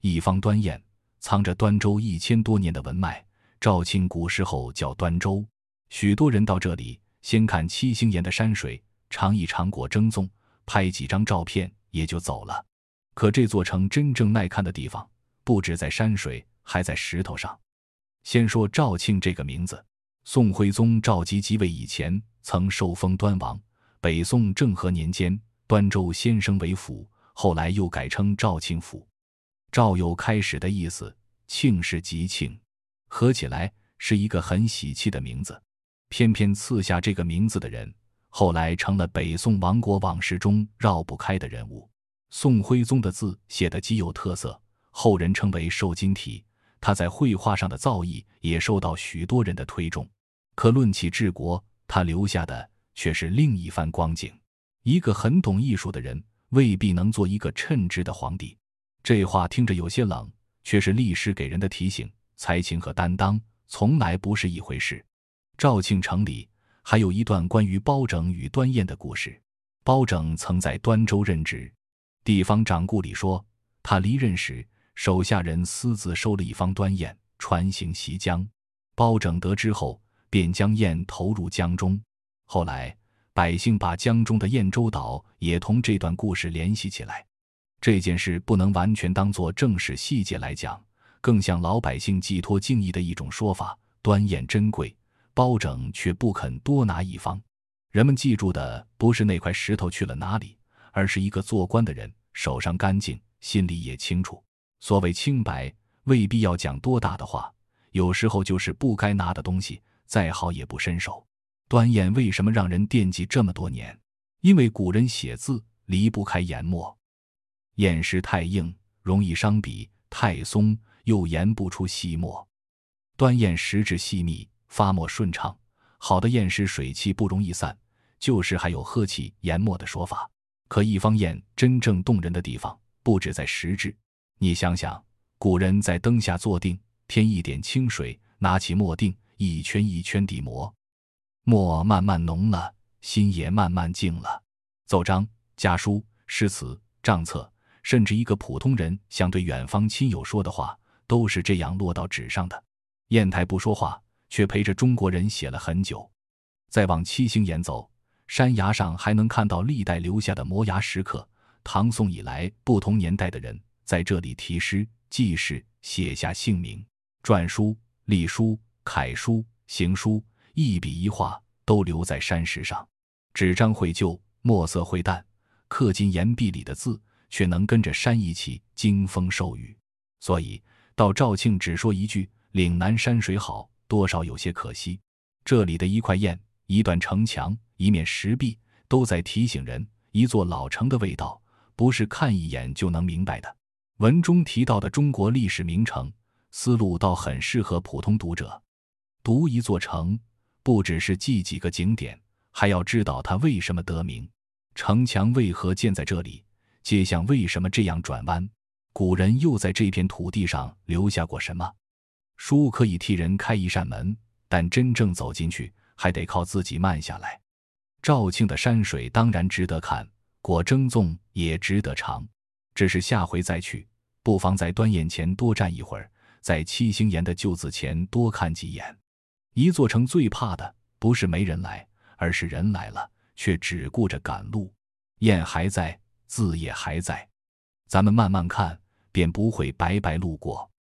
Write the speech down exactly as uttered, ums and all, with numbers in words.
一方端砚，藏着端州一千多年的文脉。赵庆古时候叫端州，许多人到这里先看七星岩的山水，尝一尝果蒸粽，拍几张照片也就走了。可这座城真正耐看的地方，不止在山水，还在石头上。先说赵庆这个名字，宋徽宗赵佶即位以前曾受封端王，北宋政和年间，端州先升为府，后来又改称赵庆府。赵有开始的意思，庆是吉庆，合起来是一个很喜气的名字。偏偏赐下这个名字的人，后来成了北宋亡国往事中绕不开的人物。宋徽宗的字写得极有特色，后人称为瘦金体，他在绘画上的造诣也受到许多人的推崇。可论起治国，他留下的却是另一番光景。一个很懂艺术的人，未必能做一个称职的皇帝。这话听着有些冷，却是历史给人的提醒，才情和担当从来不是一回事。赵庆城里还有一段关于包拯与端砚的故事。包拯曾在端州任职，地方掌故里说，他离任时，手下人私自收了一方端砚，传行西江。包拯得知后，便将砚投入江中。后来百姓把江中的兖州岛也同这段故事联系起来。这件事不能完全当作正史细节来讲，更像老百姓寄托敬意的一种说法。端砚珍贵，包拯却不肯多拿一方。人们记住的不是那块石头去了哪里，而是一个做官的人，手上干净，心里也清楚。所谓清白，未必要讲多大的话，有时候就是不该拿的东西，再好也不伸手。端砚为什么让人惦记这么多年？因为古人写字离不开研墨，砚石太硬，容易伤笔；太松，又研不出细墨。端砚石质细密，发墨顺畅，好的砚石水气不容易散，就是还有呵气研墨的说法。可一方砚真正动人的地方，不止在石质。你想想，古人在灯下坐定，添一点清水，拿起墨锭，一圈一圈地磨，墨慢慢浓了，心也慢慢静了。奏章、家书、诗词、账册，甚至一个普通人想对远方亲友说的话，都是这样落到纸上的。砚台不说话，却陪着中国人写了很久。再往七星岩走，山崖上还能看到历代留下的摩崖石刻。唐宋以来，不同年代的人在这里题诗、记事，写下姓名。篆书、隶书、楷书、行书，一笔一画都留在山石上。纸张会旧，墨色会淡，刻进岩壁里的字却能跟着山一起经风受雨。所以到赵庆只说一句岭南山水好，多少有些可惜。这里的一块砚、一段城墙、一面石壁，都在提醒人，一座老城的味道不是看一眼就能明白的。文中提到的中国历史名城，思路倒很适合普通读者。读一座城，不只是记几个景点，还要知道它为什么得名，城墙为何建在这里，街巷为什么这样转弯，古人又在这片土地上留下过什么。书可以替人开一扇门，但真正走进去，还得靠自己慢下来。赵庆的山水当然值得看，果蒸粽也值得尝，只是下回再去，不妨在端砚前多站一会儿，在七星岩的旧字前多看几眼。一座城最怕的不是没人来，而是人来了，却只顾着赶路。砚还在，字也还在，咱们慢慢看，便不会白白路过。